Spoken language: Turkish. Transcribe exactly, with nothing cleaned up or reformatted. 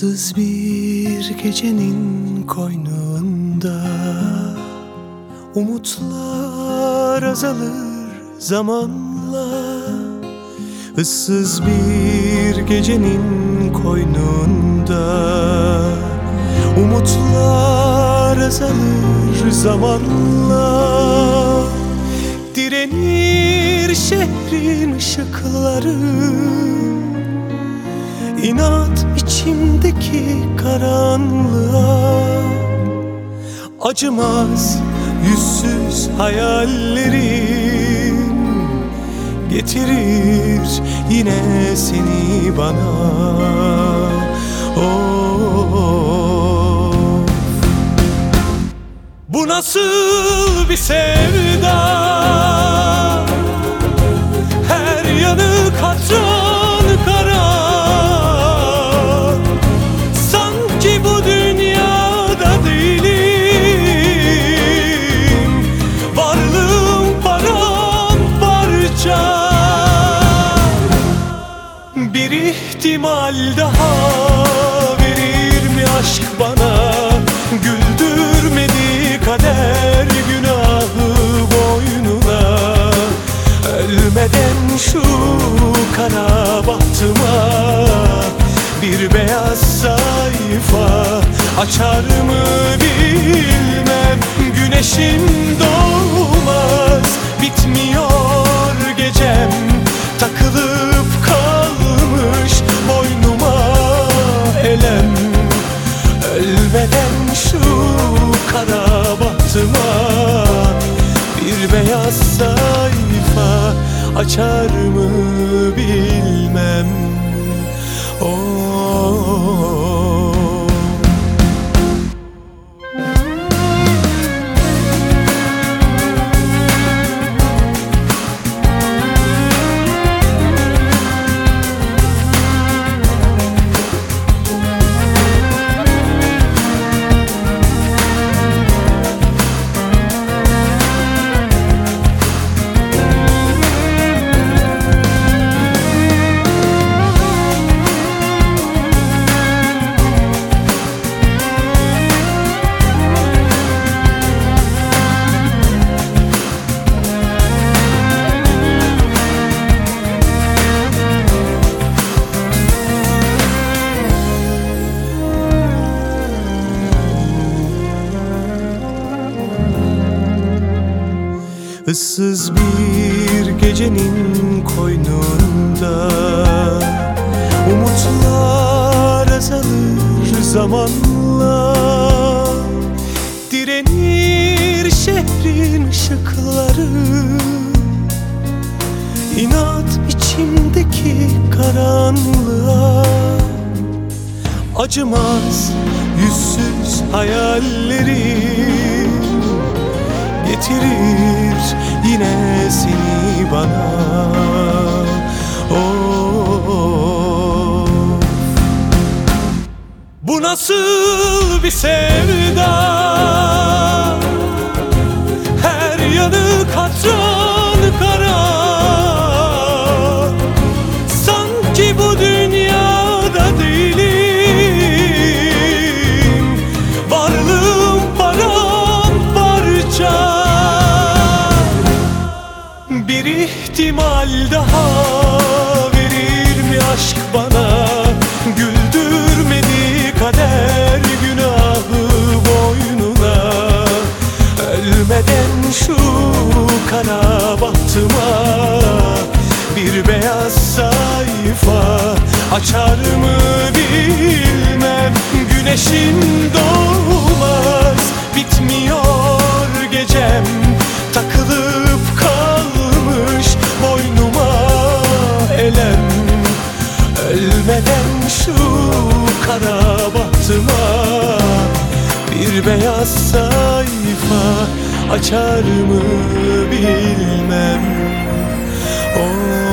Issız bir gecenin koynunda umutlar azalır zamanla. Issız bir gecenin koynunda umutlar azalır zamanla. Direnir şehrin ışıkları, İnat içimdeki karanlığa. Acımaz yüzsüz hayallerim getirir yine seni bana. Oh, bu nasıl bir sevda, her yanı katran kara. Sanki bu dünyada değilim, varlığım paramparça. Bir ihtimal daha verir mi aşk bana? Güldürmedi kader günahı boynuna. Ölmeden şu kara bahtıma bir beyaz sayfa açar mı bilmem. Güneşim doğmaz, bitmiyor gecem, takılıp kalmış boynuma elem. Ölmeden şu kara bahtıma bir beyaz sayfa açar mı bilmem. Oh, ıssız bir gecenin koynunda umutlar azalır zamanla. Direnir şehrin ışıkları, İnat içimdeki karanlığa. Acımaz yüzsüz hayallerim getirir yine seni bana. Oh, bu nasıl bir sevda, her yanı katran kara. Sanki bu dünyada değilim, varlığım paramparça. Bir ihtimal daha verir mi aşk bana? Güldürmedi kader günahı boynuna. Ölmeden şu kara bahtıma bir beyaz sayfa açar mı bilmem. Güneşim doğmaz, bitmiyor gecem, takılıp kalmış boynuma elem. Ölmeden şu kara bahtıma bir beyaz sayfa açar mı bilmem. Oh.